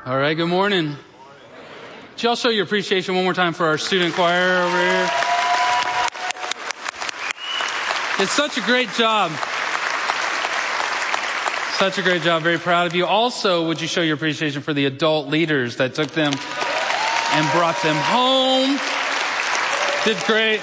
All right, good morning. Could y'all show your appreciation one more time for our student choir over here? It's such a great job. Such a great job. Very proud of you. Also, would you show your appreciation for the adult leaders that took them and brought them home? Did great.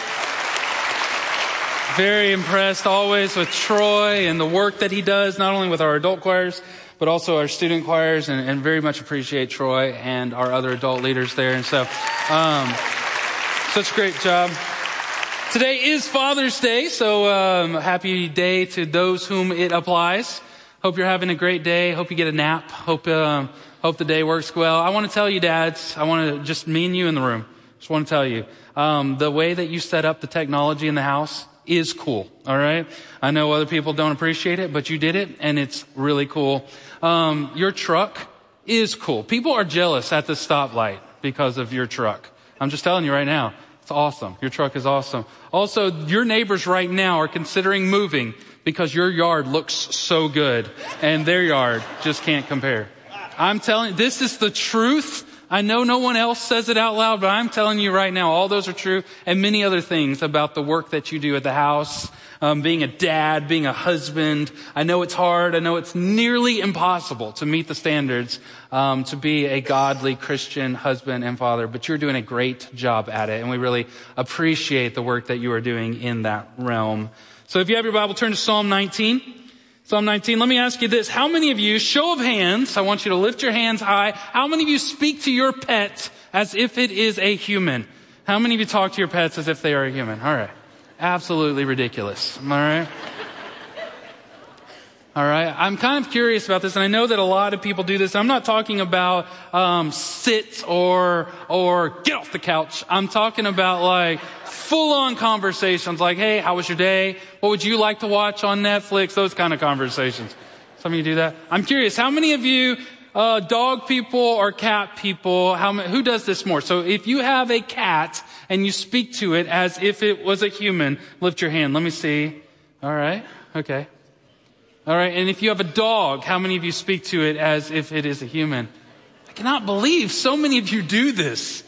Very impressed always with Troy and the work that he does, not only with our adult choirs, but also our student choirs, and very much appreciate Troy and our other adult leaders there. And so, such a great job. Today is Father's Day, so happy day to those whom it applies. Hope you're having a great day. Hope you get a nap. Hope the day works well. I want to tell you, dads, I want to just me and you in the room. Just want to tell you, the way that you set up the technology in the house is cool. All right. I know other people don't appreciate it, but you did it and it's really cool. Your truck is cool. People are jealous at the stoplight because of your truck. I'm just telling you right now. It's awesome. Your truck is awesome. Also, your neighbors right now are considering moving because your yard looks so good and their yard just can't compare. I'm telling you, this is the truth. I know no one else says it out loud, but I'm telling you right now, all those are true, and many other things about the work that you do at the house, being a dad, being a husband. I know it's hard. I know it's nearly impossible to meet the standards to be a godly Christian husband and father, but you're doing a great job at it, and we really appreciate the work that you are doing in that realm. So if you have your Bible, turn to Psalm 19. Psalm 19, let me ask you this. How many of you, show of hands, I want you to lift your hands high. How many of you speak to your pet as if it is a human? How many of you talk to your pets as if they are a human? All right. Absolutely ridiculous. All right. All right. I'm kind of curious about this, and I know that a lot of people do this. I'm not talking about sit or get off the couch. I'm talking about like full-on conversations like, hey, how was your day? What would you like to watch on Netflix? Those kind of conversations. Some of you do that. I'm curious, how many of you dog people or cat people, who does this more? So if you have a cat and you speak to it as if it was a human, lift your hand. Let me see. All right. Okay. All right. And if you have a dog, how many of you speak to it as if it is a human? I cannot believe so many of you do this.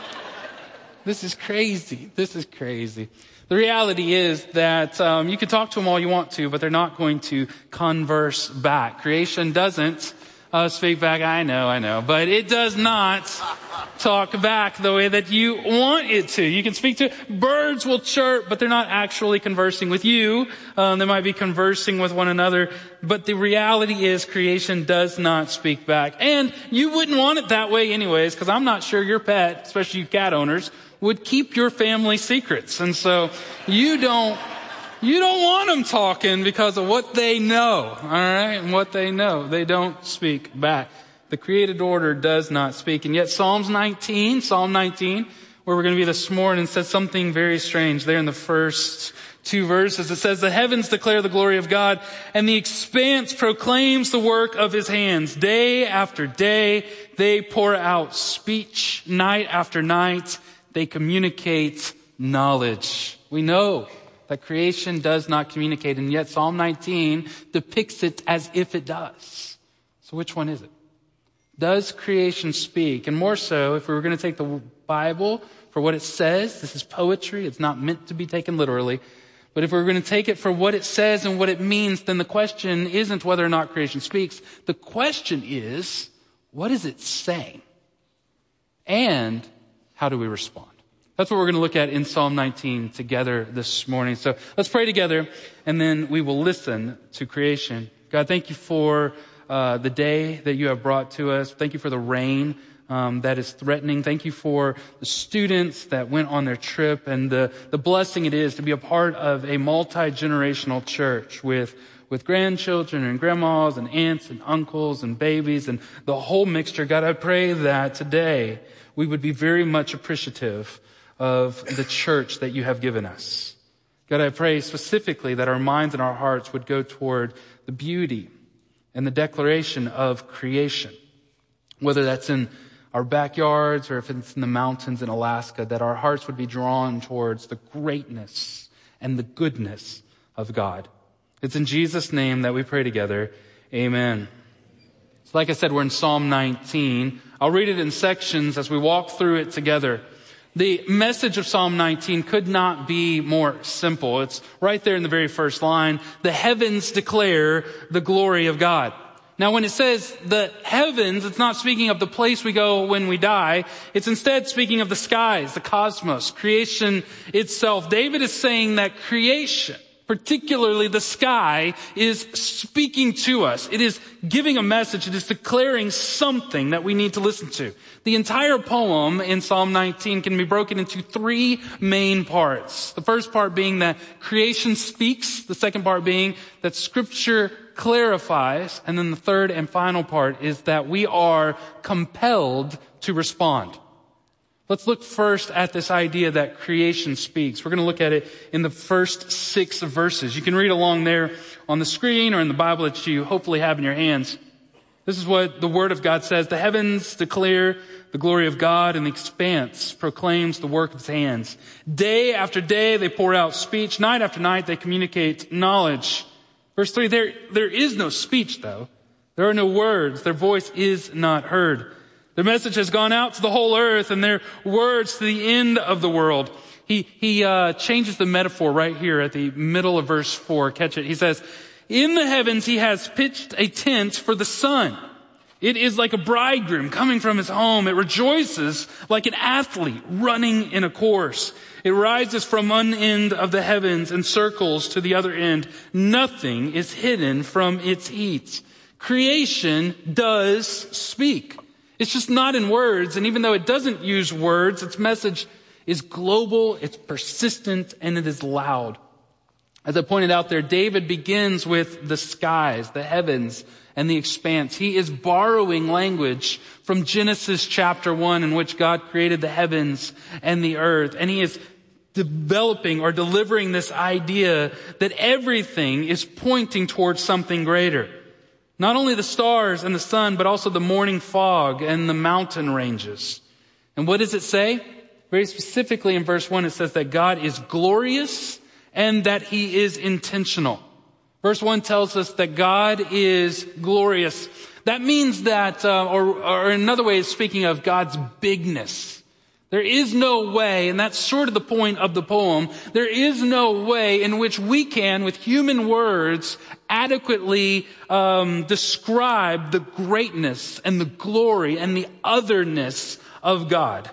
This is crazy. This is crazy. The reality is that you can talk to them all you want to, but they're not going to converse back. Creation doesn't speak back. I know. But it does not talk back the way that you want it to. You can speak to birds will chirp, but they're not actually conversing with you. They might be conversing with one another. But the reality is creation does not speak back. And you wouldn't want it that way anyways, because I'm not sure your pet, especially you cat owners, would keep your family secrets. And so you don't want them talking because of what they know. All right. And what they know, they don't speak back. The created order does not speak. And yet Psalm 19, where we're going to be this morning, says something very strange there in the first two verses. It says, the heavens declare the glory of God, and the expanse proclaims the work of his hands. Day after day, they pour out speech. Night after night, they communicate knowledge. We know that creation does not communicate, and yet Psalm 19 depicts it as if it does. So which one is it? Does creation speak? And more so, if we were going to take the Bible for what it says, this is poetry, it's not meant to be taken literally, but if we're going to take it for what it says and what it means, then the question isn't whether or not creation speaks. The question is, what is it saying? And how do we respond? That's what we're going to look at in Psalm 19 together this morning. So let's pray together, and then we will listen to creation. God, thank you for the day that you have brought to us. Thank you for the rain that is threatening. Thank you for the students that went on their trip and the blessing it is to be a part of a multi-generational church with grandchildren and grandmas and aunts and uncles and babies and the whole mixture. God, I pray that today we would be very much appreciative of the church that you have given us. God, I pray specifically that our minds and our hearts would go toward the beauty and the declaration of creation, whether that's in our backyards or if it's in the mountains in Alaska, that our hearts would be drawn towards the greatness and the goodness of God. It's in Jesus' name that we pray together. Amen. So like I said, we're in Psalm 19. I'll read it in sections as we walk through it together. The message of Psalm 19 could not be more simple. It's right there in the very first line. The heavens declare the glory of God. Now, when it says the heavens, it's not speaking of the place we go when we die. It's instead speaking of the skies, the cosmos, creation itself. David is saying that creation, particularly the sky, is speaking to us. It is giving a message. It is declaring something that we need to listen to. The entire poem in Psalm 19 can be broken into three main parts. The first part being that creation speaks. The second part being that Scripture clarifies. And then the third and final part is that we are compelled to respond. Let's look first at this idea that creation speaks. We're going to look at it in the first 6 verses. You can read along there on the screen or in the Bible that you hopefully have in your hands. This is what the Word of God says. The heavens declare the glory of God, and the expanse proclaims the work of His hands. Day after day they pour out speech. Night after night they communicate knowledge. Verse 3, there is no speech, though. There are no words. Their voice is not heard. Their message has gone out to the whole earth, and their words to the end of the world. He changes the metaphor right here at the middle of verse 4. Catch it. He says, in the heavens He has pitched a tent for the sun. It is like a bridegroom coming from his home. It rejoices like an athlete running in a course. It rises from one end of the heavens and circles to the other end. Nothing is hidden from its heat. Creation does speak. It's just not in words. And even though it doesn't use words, its message is global, it's persistent, and it is loud. As I pointed out there, David begins with the skies, the heavens, and the expanse. He is borrowing language from Genesis chapter 1, in which God created the heavens and the earth. And he is developing or delivering this idea that everything is pointing towards something greater. Not only the stars and the sun, but also the morning fog and the mountain ranges. And what does it say? Very specifically in verse 1, it says that God is glorious and that He is intentional. Verse 1 tells us that God is glorious. That means that, or another way is speaking of God's bigness. There is no way, and that's sort of the point of the poem, there is no way in which we can, with human words, adequately describe the greatness and the glory and the otherness of God.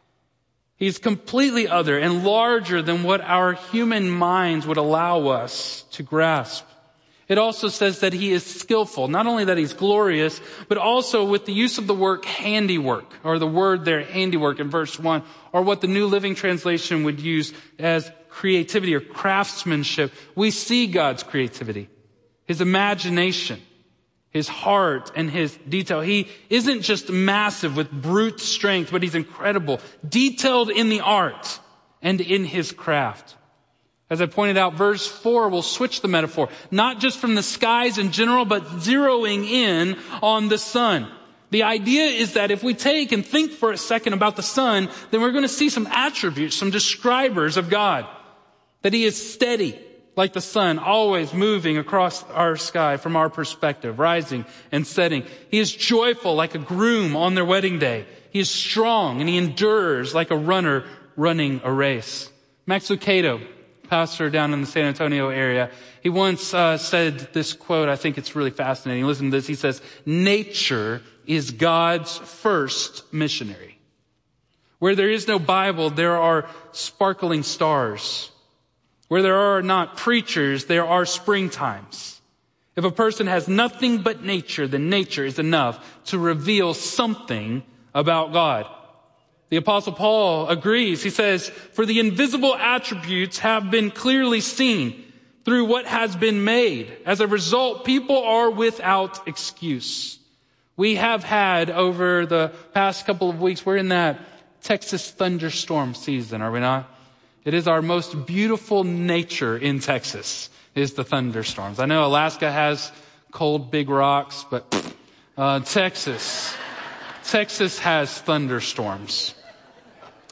He's completely other and larger than what our human minds would allow us to grasp. It also says that He is skillful. Not only that He's glorious, but also with the use of the word handiwork, or the word there, handiwork in verse 1, or what the New Living Translation would use as creativity or craftsmanship. We see God's creativity, His imagination, His heart, and His detail. He isn't just massive with brute strength, but He's incredible, detailed in the art and in His craft. As I pointed out, verse 4 will switch the metaphor, not just from the skies in general, but zeroing in on the sun. The idea is that if we take and think for a second about the sun, then we're going to see some attributes, some describers of God. That He is steady, like the sun, always moving across our sky from our perspective, rising and setting. He is joyful like a groom on their wedding day. He is strong and He endures like a runner running a race. Max Lucado, pastor down in the San Antonio area, he once said this quote. I think it's really fascinating. Listen to this. He says, nature is God's first missionary. Where there is no Bible, there are sparkling stars. Where there are not preachers, there are springtimes. If a person has nothing but nature, then nature is enough to reveal something about God. The Apostle Paul agrees. He says, for the invisible attributes have been clearly seen through what has been made. As a result, people are without excuse. We have had over the past couple of weeks, we're in that Texas thunderstorm season, are we not? It is our most beautiful nature in Texas, is the thunderstorms. I know Alaska has cold big rocks, but Texas has thunderstorms.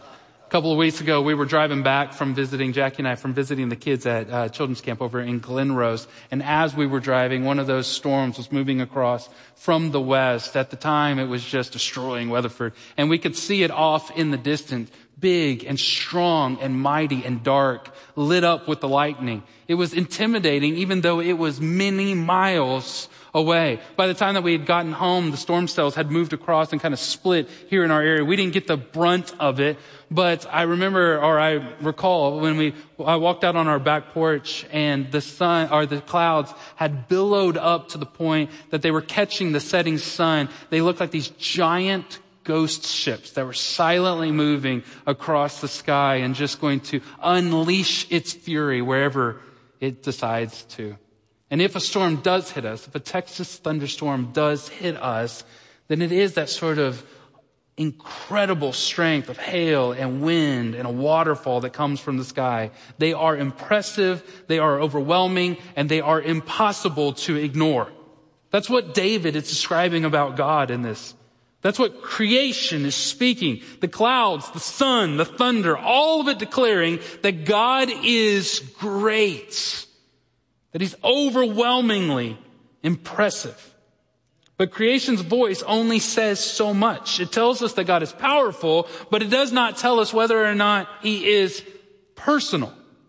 A couple of weeks ago, we were driving back from visiting, Jackie and I, from visiting the kids at children's camp over in Glenrose. And as we were driving, one of those storms was moving across from the west. At the time, it was just destroying Weatherford. And we could see it off in the distance, big and strong and mighty and dark, lit up with the lightning. It was intimidating, even though it was many miles away. By the time that we had gotten home, the storm cells had moved across and kind of split here in our area. We didn't get the brunt of it, but I recall when I walked out on our back porch and the clouds had billowed up to the point that they were catching the setting sun. They looked like these giant ghost ships that were silently moving across the sky and just going to unleash its fury wherever it decides to. And if a storm does hit us, if a Texas thunderstorm does hit us, then it is that sort of incredible strength of hail and wind and a waterfall that comes from the sky. They are impressive, they are overwhelming, and they are impossible to ignore. That's what David is describing about God in this. That's what creation is speaking. The clouds, the sun, the thunder, all of it declaring that God is great. That he's overwhelmingly impressive. But creation's voice only says so much. It tells us that God is powerful, but it does not tell us whether or not he is personal.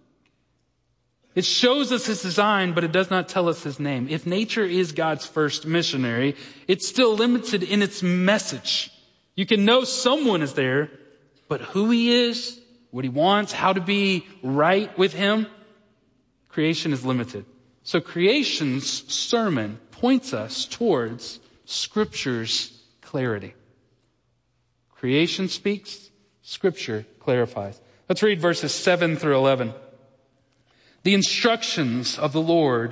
It shows us his design, but it does not tell us his name. If nature is God's first missionary, it's still limited in its message. You can know someone is there, but who he is, what he wants, how to be right with him, creation is limited. So creation's sermon points us towards Scripture's clarity. Creation speaks, Scripture clarifies. Let's read verses 7 through 11. The instructions of the Lord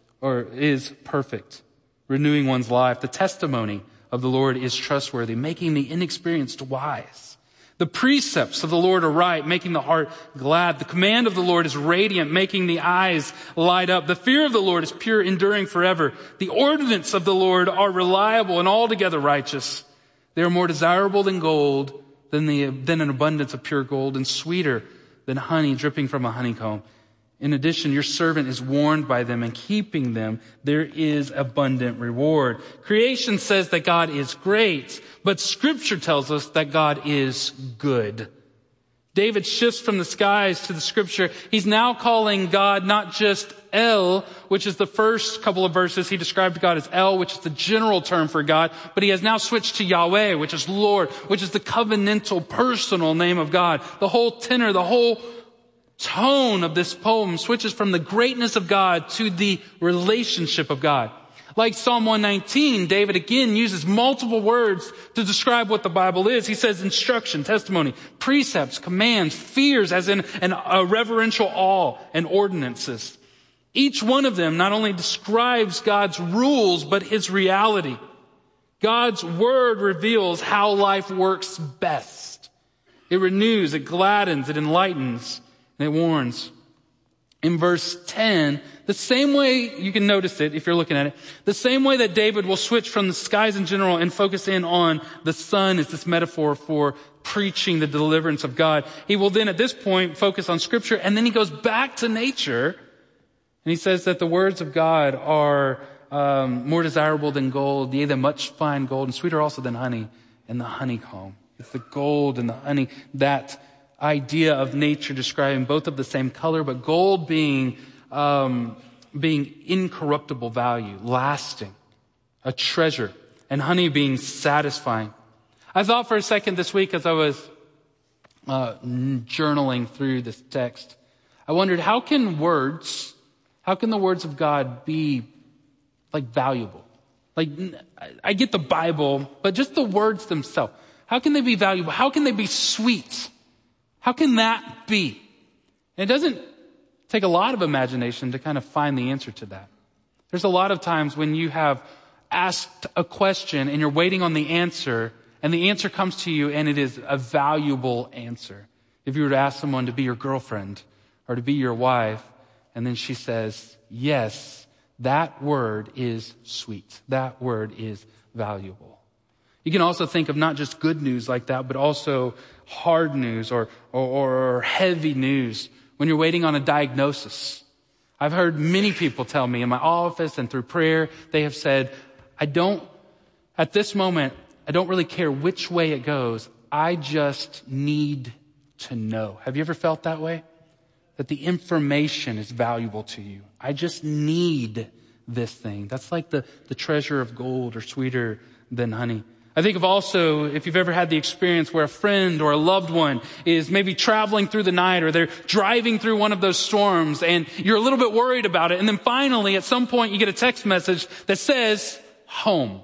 is perfect, renewing one's life. The testimony of the Lord is trustworthy, making the inexperienced wise. The precepts of the Lord are right, making the heart glad. The command of the Lord is radiant, making the eyes light up. The fear of the Lord is pure, enduring forever. The ordinances of the Lord are reliable and altogether righteous. They are more desirable than gold, than an abundance of pure gold, and sweeter than honey dripping from a honeycomb. In addition, your servant is warned by them, and keeping them, there is abundant reward. Creation says that God is great, but Scripture tells us that God is good. David shifts from the skies to the Scripture. He's now calling God not just El, which is the first couple of verses. He described God as El, which is the general term for God, but he has now switched to Yahweh, which is Lord, which is the covenantal, personal name of God. The whole tenor, the whole tone of this poem switches from the greatness of God to the relationship of God. Like Psalm 119, David again uses multiple words to describe what the Bible is. He says instruction, testimony, precepts, commands, fears, as in a reverential awe, and ordinances. Each one of them not only describes God's rules, but his reality. God's word reveals how life works best. It renews, it gladdens, it enlightens, and it warns. In verse 10, the same way, you can notice it if you're looking at it, the same way that David will switch from the skies in general and focus in on the sun as this metaphor for preaching the deliverance of God. He will then at this point focus on Scripture, and then he goes back to nature, and he says that the words of God are more desirable than gold, yea, than much fine gold, and sweeter also than honey and the honeycomb. It's the gold and the honey, that idea of nature describing both of the same color, but gold being incorruptible value, lasting, a treasure, and honey being satisfying. I thought for a second this week as I was journaling through this text, I wondered how can the words of God be like valuable? Like, I get the Bible, but just the words themselves, how can they be valuable? How can they be sweet? How can that be? And it doesn't take a lot of imagination to kind of find the answer to that. There's a lot of times when you have asked a question and you're waiting on the answer, and the answer comes to you and it is a valuable answer. If you were to ask someone to be your girlfriend or to be your wife, and then she says, yes, that word is sweet. That word is valuable. You can also think of not just good news like that, but also hard news or heavy news when you're waiting on a diagnosis. I've heard many people tell me in my office and through prayer, they have said, at this moment, I don't really care which way it goes. I just need to know. Have you ever felt that way? That the information is valuable to you. I just need this thing. That's like the treasure of gold or sweeter than honey. I think of also if you've ever had the experience where a friend or a loved one is maybe traveling through the night or they're driving through one of those storms and you're a little bit worried about it. And then finally at some point you get a text message that says home.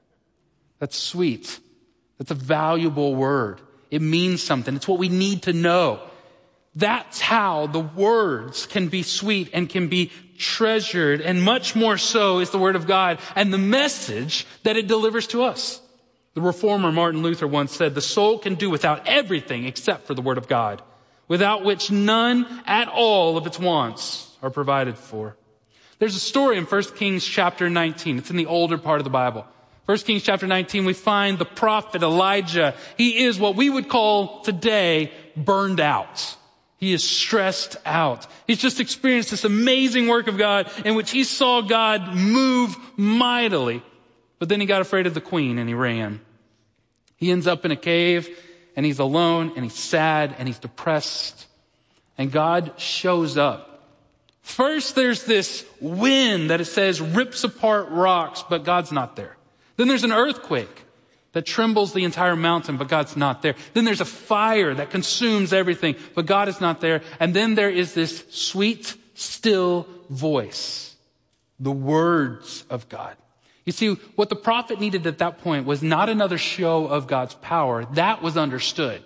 That's sweet. That's a valuable word. It means something. It's what we need to know. That's how the words can be sweet and can be treasured, and much more so is the word of God and the message that it delivers to us. The reformer Martin Luther once said, the soul can do without everything except for the word of God, without which none at all of its wants are provided for. There's a story in 1 Kings chapter 19. It's in the older part of the Bible. 1 Kings chapter 19, we find the prophet Elijah. He is what we would call today burned out. He is stressed out. He's just experienced this amazing work of God in which he saw God move mightily. But then he got afraid of the queen and he ran. He ends up in a cave and he's alone and he's sad and he's depressed. And God shows up. First, there's this wind that it says rips apart rocks, but God's not there. Then there's an earthquake that trembles the entire mountain, but God's not there. Then there's a fire that consumes everything, but God is not there. And then there is this sweet, still voice, the words of God. You see, what the prophet needed at that point was not another show of God's power. That was understood.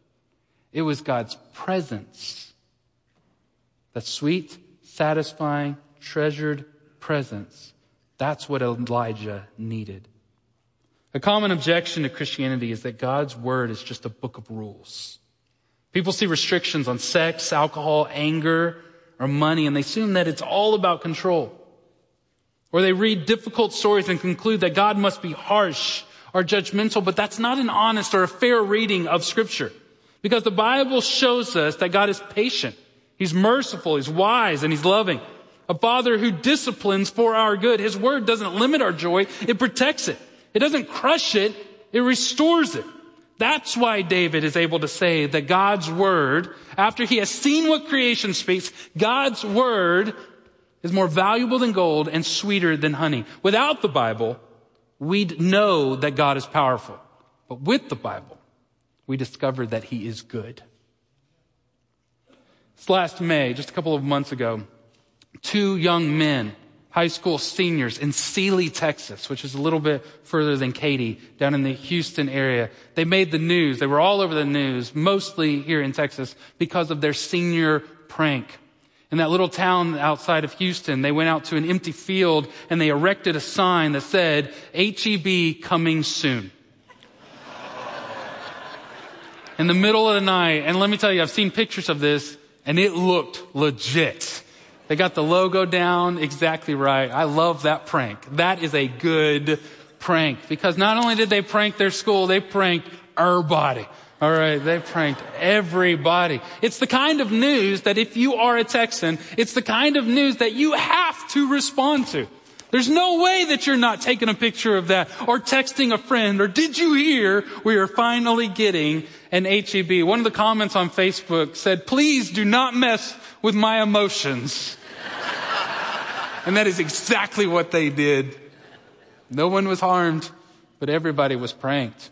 It was God's presence. That sweet, satisfying, treasured presence. That's what Elijah needed. A common objection to Christianity is that God's word is just a book of rules. People see restrictions on sex, alcohol, anger, or money, and they assume that it's all about control. Or they read difficult stories and conclude that God must be harsh or judgmental, but that's not an honest or a fair reading of Scripture. Because the Bible shows us that God is patient, He's merciful, He's wise, and He's loving. A Father who disciplines for our good. His word doesn't limit our joy, it protects it. It doesn't crush it, it restores it. That's why David is able to say that God's word, after he has seen what creation speaks, God's word is more valuable than gold and sweeter than honey. Without the Bible, we'd know that God is powerful. But with the Bible, we discover that he is good. This last May, just a couple of months ago, 2 young men, high school seniors in Sealy, Texas, which is a little bit further than Katy, down in the Houston area. They made the news. They were all over the news, mostly here in Texas, because of their senior prank. In that little town outside of Houston, they went out to an empty field and they erected a sign that said, HEB coming soon. In the middle of the night, and let me tell you, I've seen pictures of this, and it looked legit. They got the logo down exactly right. I love that prank. That is a good prank because not only did they prank their school, they pranked everybody. All right, they pranked everybody. It's the kind of news that if you are a Texan, it's the kind of news that you have to respond to. There's no way that you're not taking a picture of that or texting a friend or did you hear we are finally getting an HEB. One of the comments on Facebook said, please do not mess with my emotions. And that is exactly what they did. No one was harmed, but everybody was pranked.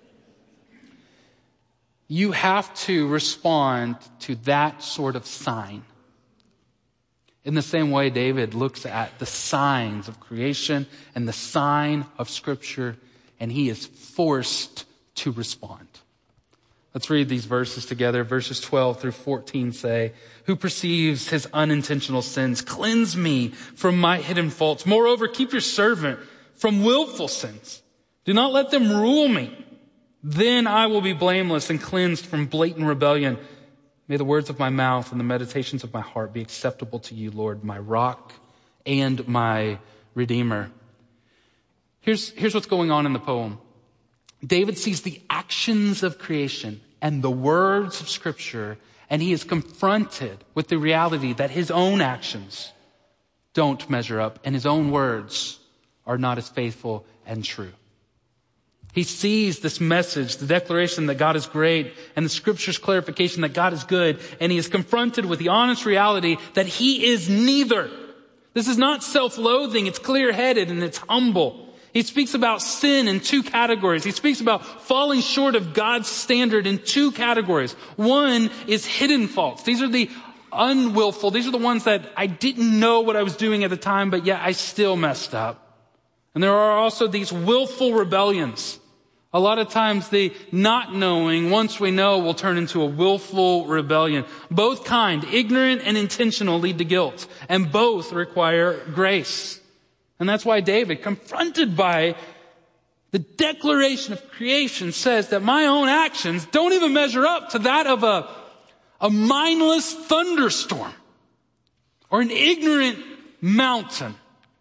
You have to respond to that sort of sign. In the same way, David looks at the signs of creation and the sign of Scripture, and he is forced to respond. Let's read these verses together. Verses 12 through 14 say, who perceives his unintentional sins? Cleanse me from my hidden faults. Moreover, keep your servant from willful sins. Do not let them rule me. Then I will be blameless and cleansed from blatant rebellion. May the words of my mouth and the meditations of my heart be acceptable to you, Lord, my rock and my redeemer. Here's what's going on in the poem. David sees the actions of creation and the words of Scripture, and he is confronted with the reality that his own actions don't measure up and his own words are not as faithful and true. He sees this message, the declaration that God is great and the Scripture's clarification that God is good, and he is confronted with the honest reality that he is neither. This is not self-loathing, it's clear-headed and it's humble. He speaks about sin in two categories. He speaks about falling short of God's standard in two categories. One is hidden faults. These are the unwillful. These are the ones that I didn't know what I was doing at the time, but yet I still messed up. And there are also these willful rebellions. A lot of times the not knowing, once we know, will turn into a willful rebellion. Both kind, ignorant and intentional, lead to guilt. And both require grace. And that's why David, confronted by the declaration of creation, says that my own actions don't even measure up to that of a mindless thunderstorm or an ignorant mountain.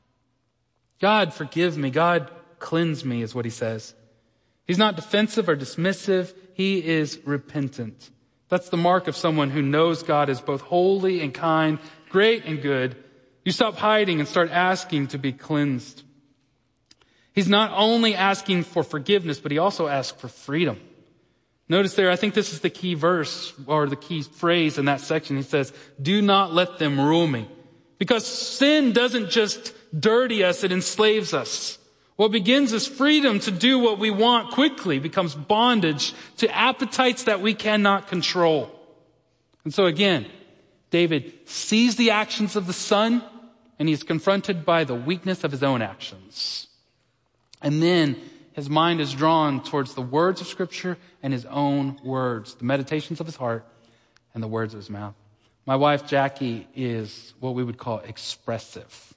God, forgive me. God, cleanse me, is what he says. He's not defensive or dismissive. He is repentant. That's the mark of someone who knows God is both holy and kind, great and good. You stop hiding and start asking to be cleansed. He's not only asking for forgiveness, but he also asks for freedom. Notice there, I think this is the key verse or the key phrase in that section. He says, do not let them rule me. Because sin doesn't just dirty us, it enslaves us. What begins as freedom to do what we want quickly becomes bondage to appetites that we cannot control. And so again, David sees the actions of the Son, and he's confronted by the weakness of his own actions. And then his mind is drawn towards the words of Scripture and his own words, the meditations of his heart and the words of his mouth. My wife, Jackie, is what we would call expressive.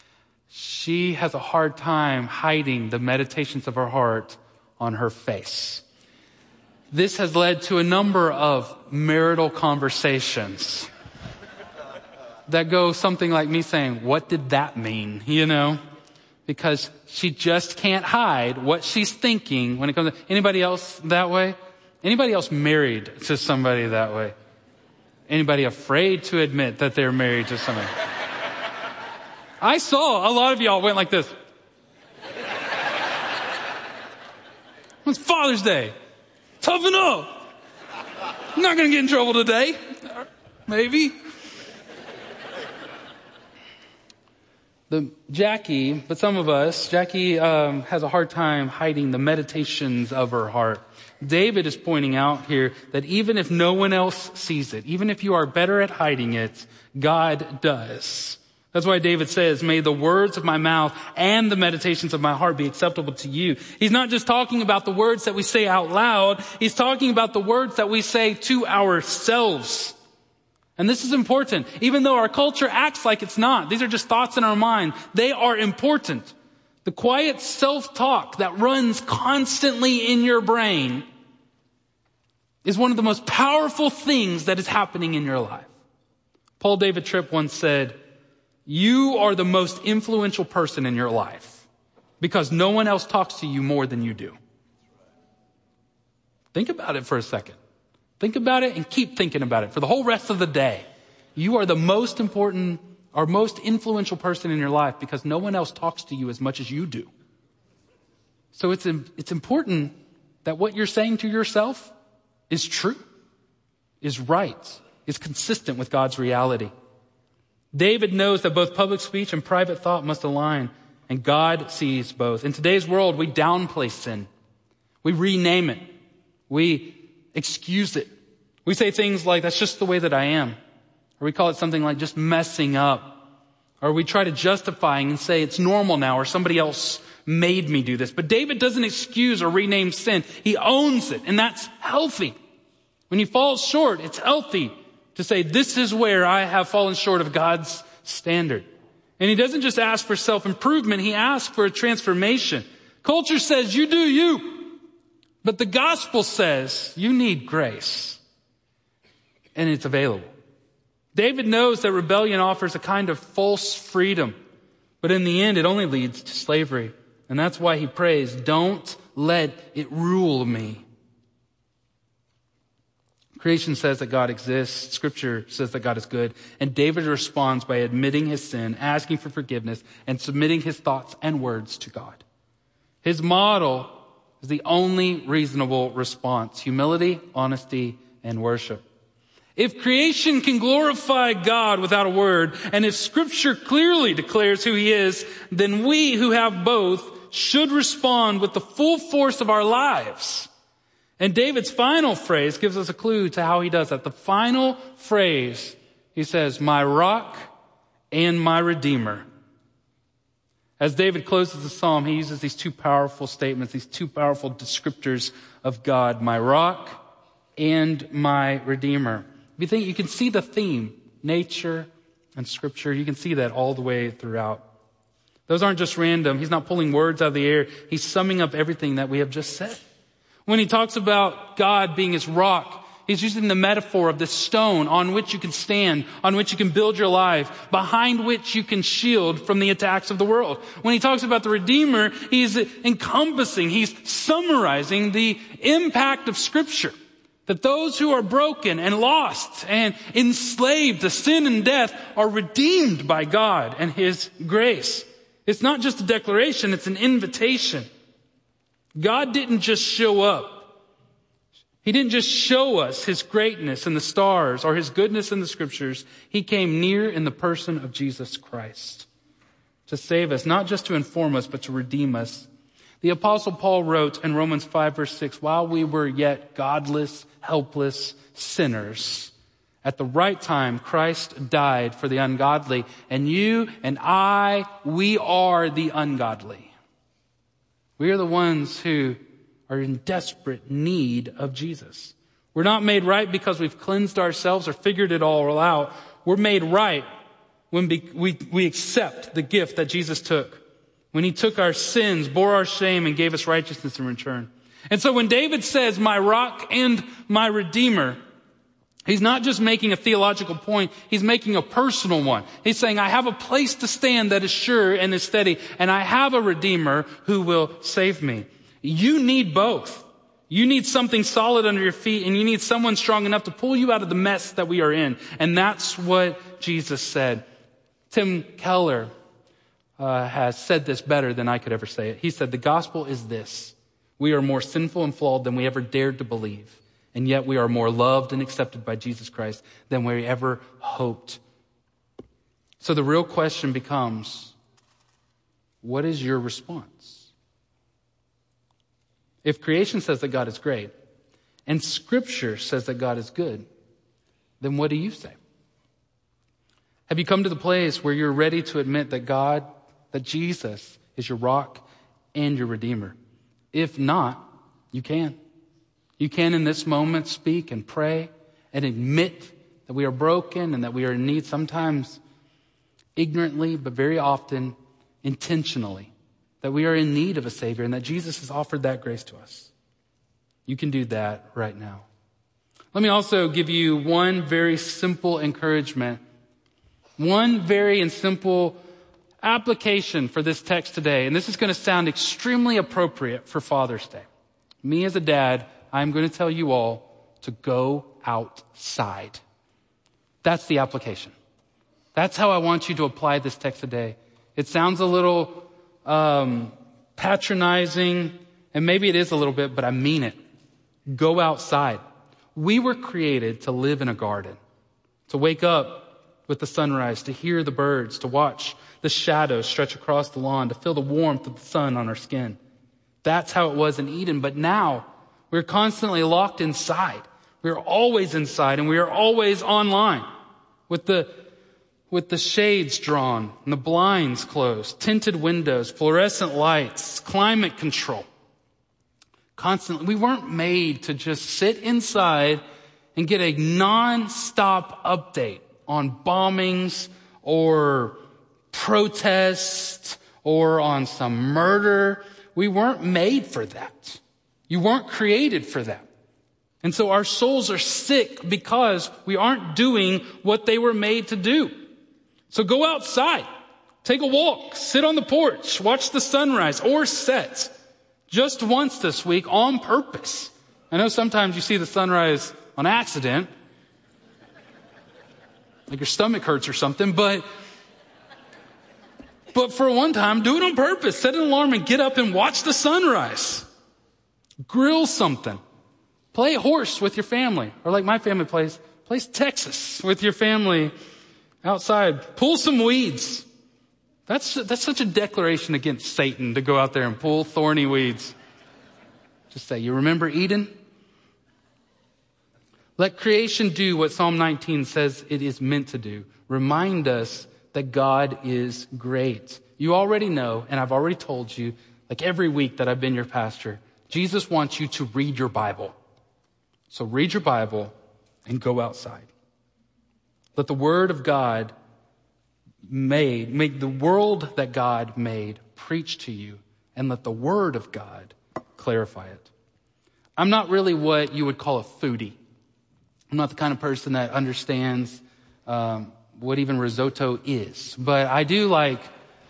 She has a hard time hiding the meditations of her heart on her face. This has led to a number of marital conversations that go something like me saying, what did that mean? Because she just can't hide what she's thinking when it comes to anybody else that way? Anybody else married to somebody that way? Anybody afraid to admit that they're married to somebody? I saw a lot of y'all went like this. It's Father's Day. Toughen up. I'm not going to get in trouble today. Maybe. Jackie has a hard time hiding the meditations of her heart. David is pointing out here that even if no one else sees it, even if you are better at hiding it, God does. That's why David says, may the words of my mouth and the meditations of my heart be acceptable to you. He's not just talking about the words that we say out loud. He's talking about the words that we say to ourselves. And this is important. Even though our culture acts like it's not, these are just thoughts in our mind. They are important. The quiet self-talk that runs constantly in your brain is one of the most powerful things that is happening in your life. Paul David Tripp once said, you are the most influential person in your life because no one else talks to you more than you do. Think about it for a second. Think about it and keep thinking about it for the whole rest of the day. You are the most important or most influential person in your life because no one else talks to you as much as you do. So it's important that what you're saying to yourself is true, is right, is consistent with God's reality. David knows that both public speech and private thought must align, and God sees both. In today's world, we downplay sin. We rename it. We excuse it. We say things like, that's just the way that I am. Or we call it something like just messing up. Or we try to justify and say it's normal now, or somebody else made me do this. But David doesn't excuse or rename sin. He owns it, and that's healthy. When you fall short, it's healthy to say, this is where I have fallen short of God's standard. And he doesn't just ask for self-improvement, he asks for a transformation. Culture says, you do you. But the gospel says, you need grace. And it's available. David knows that rebellion offers a kind of false freedom. But in the end, it only leads to slavery. And that's why he prays, don't Let it rule me. Creation says that God exists. Scripture says that God is good. And David responds by admitting his sin, asking for forgiveness, and submitting his thoughts and words to God. His model is the only reasonable response: humility, honesty, and worship. If creation can glorify God without a word, and if Scripture clearly declares who He is, then we who have both should respond with the full force of our lives. And David's final phrase gives us a clue to how he does that. The final phrase, he says, "My rock and my redeemer." As David closes the psalm, he uses these two powerful statements, these two powerful descriptors of God: my rock and my redeemer. If you think, you can see the theme, nature and Scripture. You can see that all the way throughout. Those aren't just random. He's not pulling words out of the air. He's summing up everything that we have just said. When he talks about God being his rock, he's using the metaphor of this stone on which you can stand, on which you can build your life, behind which you can shield from the attacks of the world. When he talks about the Redeemer, he's encompassing, he's summarizing the impact of Scripture. That those who are broken and lost and enslaved to sin and death are redeemed by God and His grace. It's not just a declaration, it's an invitation. God didn't just show up. He didn't just show us His greatness in the stars or His goodness in the Scriptures. He came near in the person of Jesus Christ to save us, not just to inform us, but to redeem us. The Apostle Paul wrote in Romans 5 verse 6, "While we were yet godless, helpless sinners, at the right time Christ died for the ungodly." And you and I, we are the ungodly. We are the ones who are in desperate need of Jesus. We're not made right because we've cleansed ourselves or figured it all out. We're made right when we accept the gift that Jesus took. When He took our sins, bore our shame, and gave us righteousness in return. And so when David says, "my rock and my redeemer," he's not just making a theological point, he's making a personal one. He's saying, I have a place to stand that is sure and is steady, and I have a Redeemer who will save me. You need both. You need something solid under your feet, and you need someone strong enough to pull you out of the mess that we are in. And that's what Jesus said. Tim Keller has said this better than I could ever say it. He said, "The gospel is this: we are more sinful and flawed than we ever dared to believe. And yet we are more loved and accepted by Jesus Christ than we ever hoped." So the real question becomes, what is your response? If creation says that God is great, and Scripture says that God is good, then what do you say? Have you come to the place where you're ready to admit that Jesus is your rock and your Redeemer? If not, you can. You can in this moment speak and pray and admit that we are broken and that we are in need, sometimes ignorantly, but very often intentionally, that we are in need of a Savior and that Jesus has offered that grace to us. You can do that right now. Let me also give you one very simple encouragement, one very and simple application for this text today. And this is going to sound extremely appropriate for Father's Day. Me as a dad, I'm going to tell you all to go outside. That's the application. That's how I want you to apply this text today. It sounds a little patronizing, and maybe it is a little bit, but I mean it. Go outside. We were created to live in a garden, to wake up with the sunrise, to hear the birds, to watch the shadows stretch across the lawn, to feel the warmth of the sun on our skin. That's how it was in Eden, but now we're constantly locked inside. We're always inside, and we are always online with the shades drawn and the blinds closed, tinted windows, fluorescent lights, climate control. Constantly, we weren't made to just sit inside and get a non-stop update on bombings or protests or on some murder. We weren't made for that. You weren't created for that. And so our souls are sick because we aren't doing what they were made to do. So go outside, take a walk, sit on the porch, watch the sunrise or set. just once this week on purpose. I know sometimes you see the sunrise on accident, like your stomach hurts or something, but for one time, do it on purpose. Set an alarm and get up and watch the sunrise. Grill something. Play horse with your family. Or like my family plays Texas with your family outside. Pull some weeds. That's such a declaration against Satan to go out there and pull thorny weeds. Just say, you remember Eden? Let creation do what Psalm 19 says it is meant to do. Remind us that God is great. You already know, and I've already told you, like every week that I've been your pastor, Jesus wants you to read your Bible. So read your Bible and go outside. Let the word of God make the world that God made preach to you, and let the word of God clarify it. I'm not really what you would call a foodie. I'm not the kind of person that understands what even risotto is, but I do like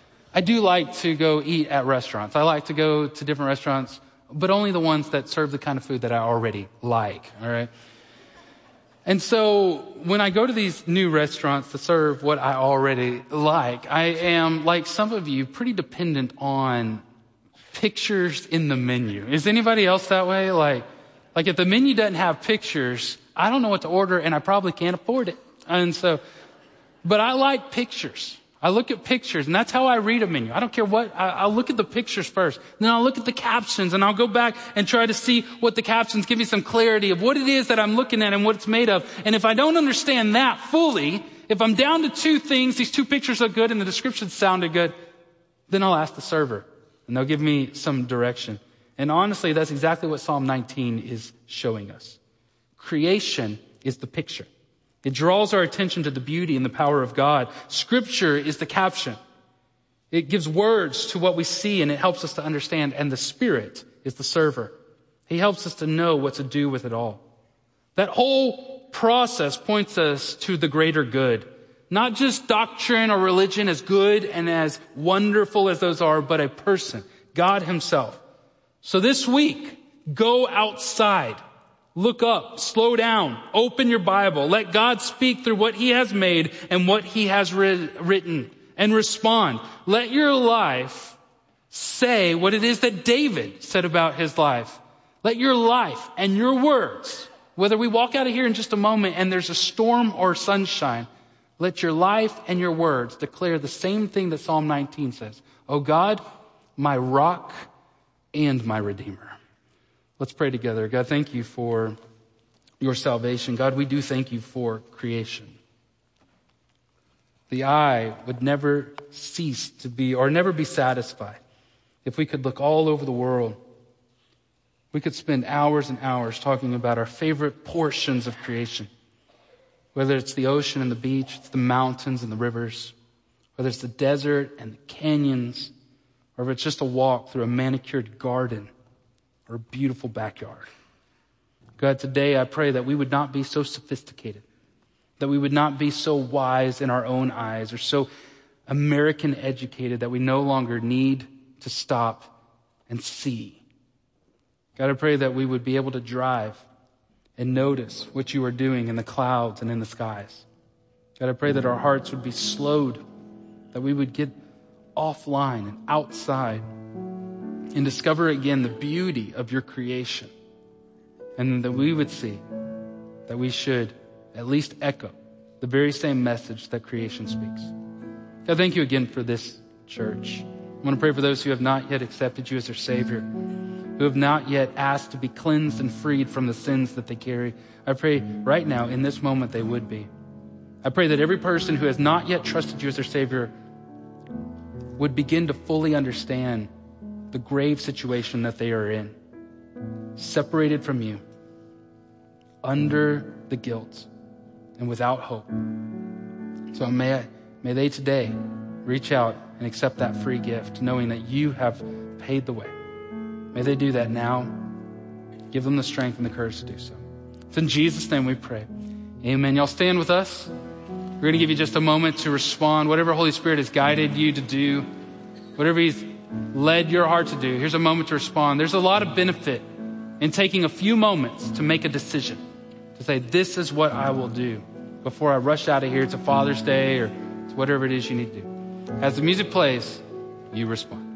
to go eat at restaurants. I like to go to different restaurants, but only the ones that serve the kind of food that I already like. All right. And so when I go to these new restaurants to serve what I already like, I am, like some of you, pretty dependent on pictures in the menu. Is anybody else that way? Like if the menu doesn't have pictures, I don't know what to order and I probably can't afford it. And so, but I like pictures. I look at pictures, and that's how I read a menu. I don't care what, I'll look at the pictures first. Then I'll look at the captions, and I'll go back and try to see what the captions give me some clarity of what it is that I'm looking at and what it's made of. And if I don't understand that fully, if I'm down to two things, these two pictures look good and the description sounded good, then I'll ask the server, and they'll give me some direction. And honestly, that's exactly what Psalm 19 is showing us. Creation is the picture. It draws our attention to the beauty and the power of God. Scripture is the caption. It gives words to what we see and it helps us to understand. And the Spirit is the server. He helps us to know what to do with it all. That whole process points us to the greater good. Not just doctrine or religion, as good and as wonderful as those are, but a person, God himself. So this week, go outside. Look up, slow down, open your Bible. Let God speak through what he has made and what he has written, and respond. Let your life say what it is that David said about his life. Let your life and your words, whether we walk out of here in just a moment and there's a storm or sunshine, let your life and your words declare the same thing that Psalm 19 says. Oh God, my rock and my redeemer. Let's pray together. God, thank you for your salvation. God, we do thank you for creation. The eye would never cease to be, or never be satisfied if we could look all over the world. We could spend hours and hours talking about our favorite portions of creation. Whether it's the ocean and the beach, it's the mountains and the rivers, whether it's the desert and the canyons, or if it's just a walk through a manicured garden or a beautiful backyard. God, today I pray that we would not be so sophisticated, that we would not be so wise in our own eyes or so American educated that we no longer need to stop and see. God, I pray that we would be able to drive and notice what you are doing in the clouds and in the skies. God, I pray that our hearts would be slowed, that we would get offline and outside and discover again the beauty of your creation. And that we would see that we should at least echo the very same message that creation speaks. God, thank you again for this church. I want to pray for those who have not yet accepted you as their Savior, who have not yet asked to be cleansed and freed from the sins that they carry. I pray right now, in this moment, they would be. I pray that every person who has not yet trusted you as their Savior would begin to fully understand the grave situation that they are in, separated from you, under the guilt and without hope. So may they today reach out and accept that free gift, knowing that you have paid the way. May they do that now. Give them the strength and the courage to do so. It's in Jesus' name we pray. Amen. Y'all stand with us. We're going to give you just a moment to respond. Whatever Holy Spirit has guided you to do, whatever he's led your heart to do, here's a moment to respond. There's a lot of benefit in taking a few moments to make a decision, to say, this is what I will do before I rush out of here to Father's Day or to whatever it is you need to do. As the music plays, you respond.